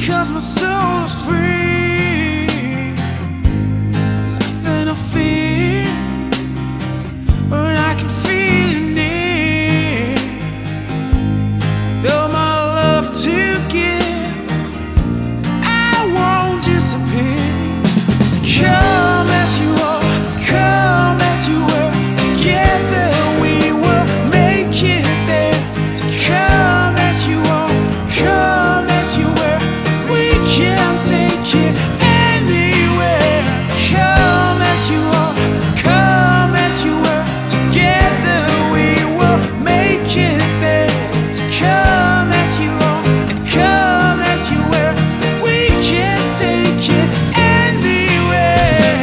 'cause my soul is free. Nothing I fear when I can feel it near. All my love to give, I won't disappear. So come as you are, come as you were. Together we will make it there. So come as you are, come as you were. We can take it anywhere. Come as you are, come as you were. Together we will make it there. So come as you are, and come as you were. We can take it anywhere.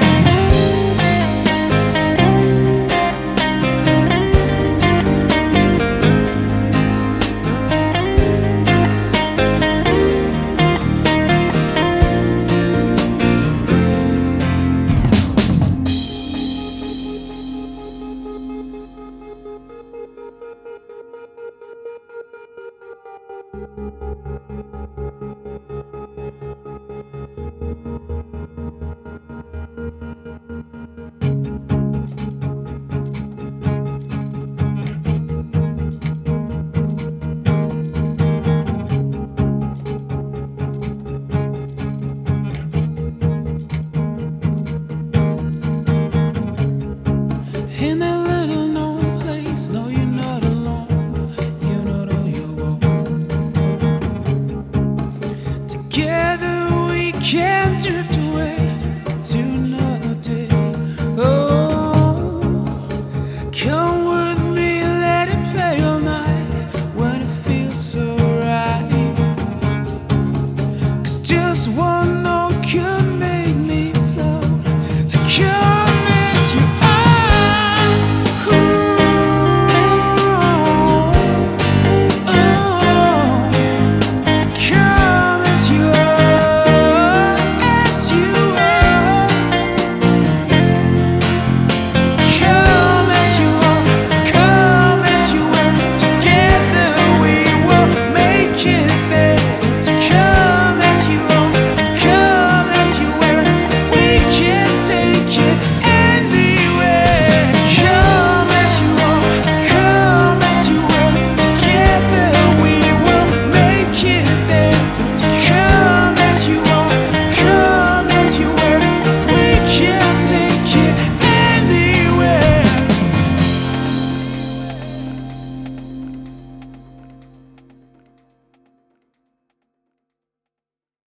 In that little known place, no, you're not alone. You're not on your own. Together we can drift away to another day. Oh, come with me, let it play all night when it feels so right. 'Cause just one